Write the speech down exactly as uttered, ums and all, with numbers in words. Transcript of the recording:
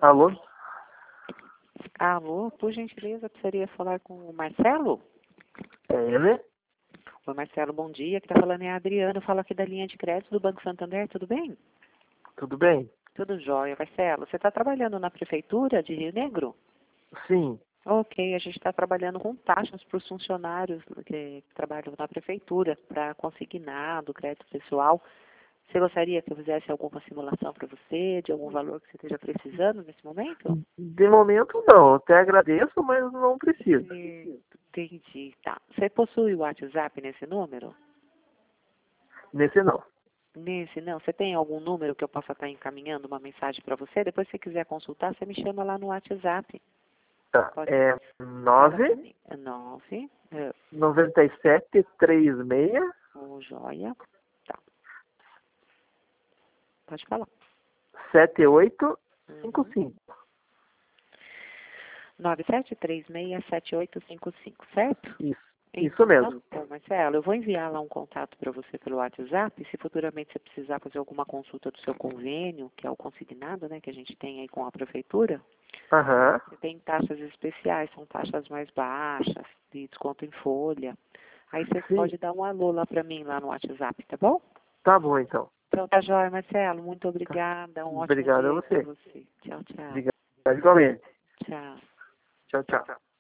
Alô? Alô, por gentileza, precisaria falar com o Marcelo? É ele? Oi, Marcelo, bom dia. Quem está falando é a Adriana, eu falo aqui da linha de crédito do Banco Santander, tudo bem? Tudo bem? Tudo jóia, Marcelo. Você está trabalhando na Prefeitura de Rio Negro? Sim. Ok, a gente está trabalhando com taxas para os funcionários que trabalham na Prefeitura, para consignado, crédito pessoal. Você gostaria que eu fizesse alguma simulação para você, de algum valor que você esteja precisando nesse momento? De momento não, eu até agradeço, mas não preciso. Sim, entendi. Tá. Você possui o WhatsApp nesse número? Nesse não. Nesse, não. Você tem algum número que eu possa estar encaminhando uma mensagem para você? Depois, se você quiser consultar, você me chama lá no WhatsApp. Tá. Pode É fala pra nove mim. É nove. É, noventa e sete trinta e seis ô, joia. Tá. Pode falar. setenta e oito cinquenta Uhum. e cinco. nove sete três seis sete oito cinco cinco, certo? Isso. Isso Então, tá mesmo. bom, Marcelo. Eu vou enviar lá um contato para você pelo WhatsApp. Se futuramente você precisar fazer alguma consulta do seu convênio, que é o consignado, né, que a gente tem aí com a prefeitura, Aham. você tem taxas especiais, são taxas mais baixas, de desconto em folha. Aí você Sim. pode dar um alô lá para mim, lá no WhatsApp, tá bom? Tá bom então. Então tá jóia, Marcelo. Muito Tá. obrigada. Um ótimo Obrigado dia a aí para você. você. Tchau, tchau. Obrigado igualmente. Tchau. Tchau, tchau.